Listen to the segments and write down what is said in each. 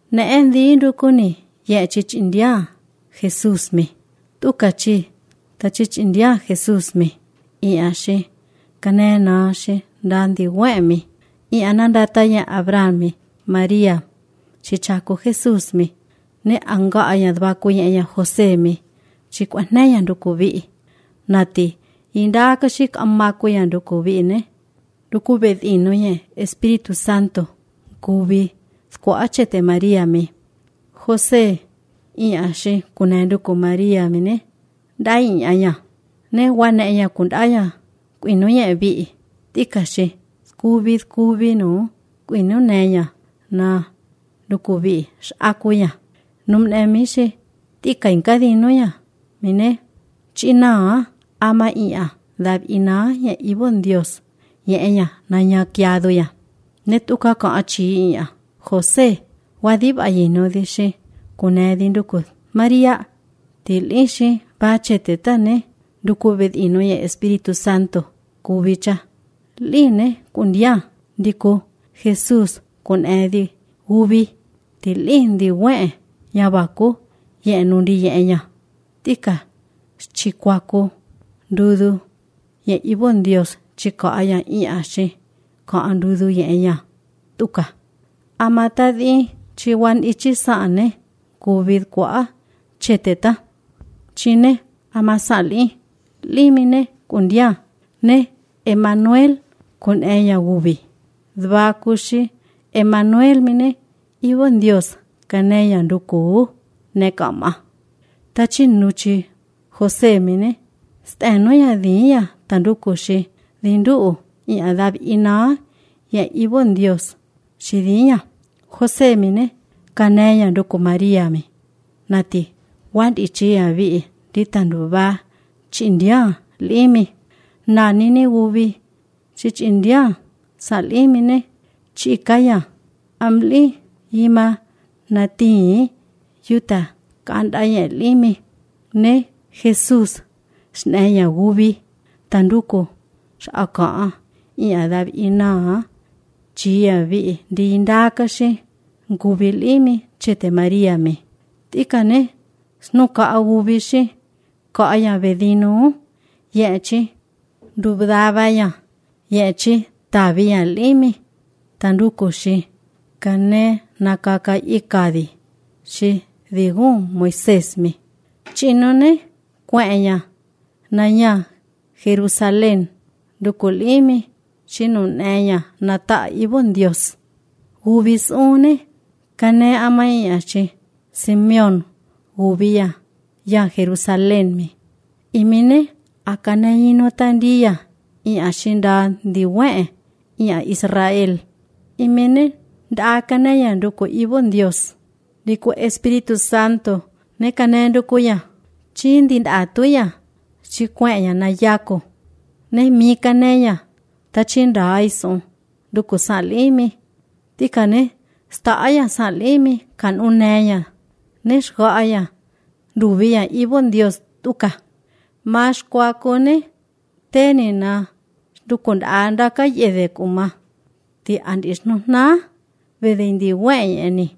Neen di ndukuni ye chich india Jesús mi. Tukachi ta chich india Jesús mi. I ashi kanena shi dandi wemi. I ananda taya Abraham mi. María chichaku Jesús mi. Ne anga aya dbakuya ya José mi. Chikwanaya ndukubi. Nati indaka shik amakuya ndukubi ne. Ndukubed ino ye Espíritu Santo. Kubi skuachete María mi. José i ashi kunendu ku María mi ne. Dai aya. Ne wane aya kundaya. Kuino ye bi. Tikashi. Skubi no. Kuino neya. Na ndukubi shakuya. Numne mishi. Tika inkadino ya. Mine. China ama iya. Dab ina ya ibon Dios. Ye ella nanya kiado ya. Netuka ka achi ya. José. Wadib ayino dishi. Kunedi ndukud. María. Tilishi. Bachete tane. Ndukubed ino ya Espíritu Santo. Kubicha. Line kundia. Diku. Jesús. Kunedi. Ubi. Tilindi we. Yabaku. Ye nundi ye ella. Tika. Chikwaku. Dudu. Ye ibon Dios. Chika aya i ashi. Ka andudu ye ella. Tuka. Amatadi. Chiwan ichi saane. Kubid kwa. Cheteta. Chine. Amasali. Limine. Kundia. Ne. Emmanuel. Kun ella ubi. Dbakushi. Emmanuel mine. Ibon Dios. Kaneya nduku. Nekama. Tachin nuchi. José mine. Steno ya diya. Tandukushi. Dindu. I adab ina. Ya ibon Dios. Shidiya. José mine. Kaneya nduku María mi. Nati. Wad ichi ya vi. Ditanduba. Chindia. Limi. Nanini ubi. Chichindia. Salimine. Chikaya. Amli. Yima. Nati. Yuta. Kandaya limi. Ne. Jesús. Sneya ubi. Tanduko. Shaka. I adab ina. Chia vi. Dindakashi. Gubi limi. Chete María mi. Tikane. Snuka ubishi. Kaya vedino. Yechi. Dubdabaya. Yechi. Tabia limi. Tanduko shi. Kane nakaka ikadi. Shi. Digo Moisés mi. Chinone. Kwenya. Nanya. Jerusalén. Dukulimi. Chinunenya. Nata ibon Dios. Ubis une. Kane amayachi. Simeón. Ubia. Ya Jerusalén mi. Imine. Akane ino tandiya. I ashinda diwe. I Israel. Imine. Da akane yanduko ibon Dios. Diku Espíritu Santo. Ne kane ndukuya. Chindin atuya. Chikwenya na yako. Ne mika neya. Tachinda aiso. Duku salimi. Tikane. Staaya salimi. Kan uneya. Neshgaya. Dubia ibon Dios tuka. Mash kwakone. Tenina. Dukun anda ka yede kuma. Ti andisno na. Vedindi wenyeni.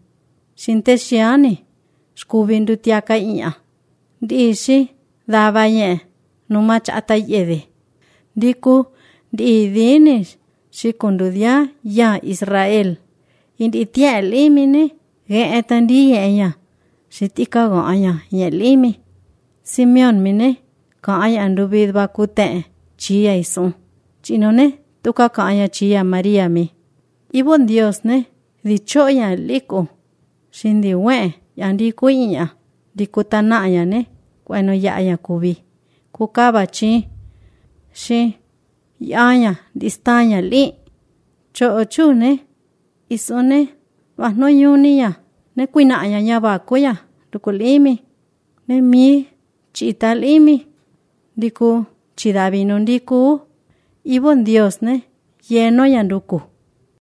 Sintesiani. Skubindu tiaka iya. Dishi. Daba ye. Numach ata yede. Diku. Diidini. Shikundudia. Ya Israel. Indi tia elimine. Ge etandi ya. Shitika go aya. Ye limi. Simeón mine. Ka aya andubid bakute. Chia iso. Chinone. Tuka ka aya chia María mi. Ibon Dios ne. Dicho ya liko. Shindi we. Yandi kuinya. Dikutana aya ne. Kweno ya aya kubi. Kukaba chi. Shi. Yaya. Distaña li. Cho ochu ne. Isone. Wahno yuni ya. Ne kuina aya yabakuya. Dukulimi. Ne mi. Chita limi. Diku. Chidabino diku. Ibon Dios ne. Yeno yanduku.